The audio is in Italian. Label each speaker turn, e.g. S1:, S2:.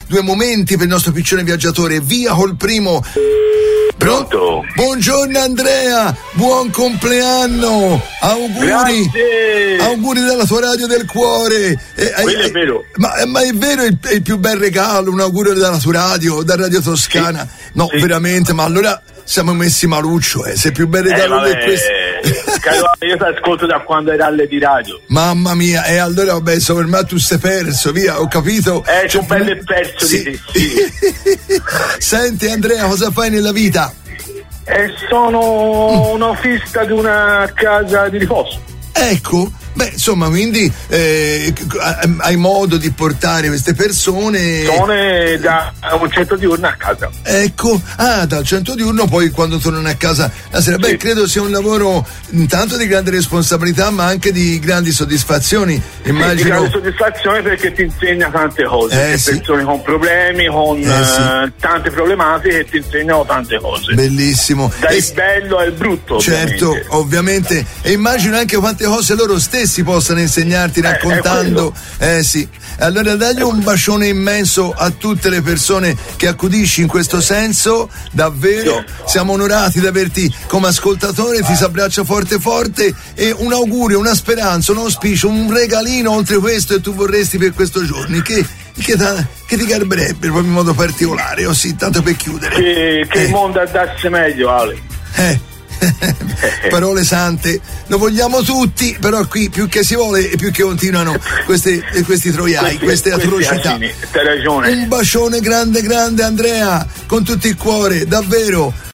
S1: due momenti per il nostro piccione viaggiatore. Via col primo.
S2: Pronto?
S1: Buongiorno Andrea, buon compleanno, auguri.
S2: Grazie.
S1: Auguri dalla tua radio del cuore.
S2: Quello è vero.
S1: Ma è vero, è il più bel regalo, un augurio dalla tua radio, da Radio Toscana.
S2: Sì.
S1: No,
S2: sì.
S1: Veramente, ma allora siamo messi maluccio, se più bel regalo di questo.
S2: Io ti ascolto da quando era alle di radio.
S1: Mamma mia, e allora vabbè, insomma, ormai tu sei perso, via, ho capito.
S2: C'è un bel perso
S1: sì.
S2: di te, sì.
S1: Senti Andrea, cosa fai nella vita?
S2: Sono un autista di una casa di riposo.
S1: Ecco, beh, insomma, quindi hai modo di portare queste persone.
S2: Sono da un centro diurno a casa.
S1: Ecco, dal centro diurno poi quando tornano a casa la sera. Beh,
S2: Sì.
S1: credo sia un lavoro intanto di grande responsabilità, ma anche di grandi soddisfazioni. Immagino.
S2: Di grande soddisfazione perché ti insegna tante cose.
S1: Sì.
S2: Persone con problemi, con
S1: sì.
S2: tante problematiche, ti insegnano tante cose.
S1: Bellissimo.
S2: Dal bello al brutto.
S1: Certo, ovviamente. E immagino anche quante cose loro stessi possano insegnarti raccontando. Sì. Allora dagli un bacione immenso a tutte le persone che accudisci in questo senso, davvero.
S2: Sì.
S1: Siamo onorati di averti come ascoltatore, ti si abbraccia forte forte e un augurio, una speranza, un auspicio, un regalino oltre questo che tu vorresti per questo giorno. Che ti garberebbe proprio in modo particolare, sì, tanto per chiudere.
S2: Che il mondo andasse meglio, Ale.
S1: Parole sante, lo vogliamo tutti, però qui più che si vuole e più che continuano questi troiai, queste atrocità.
S2: Hai ragione.
S1: Un bacione grande Andrea, con tutto il cuore, davvero.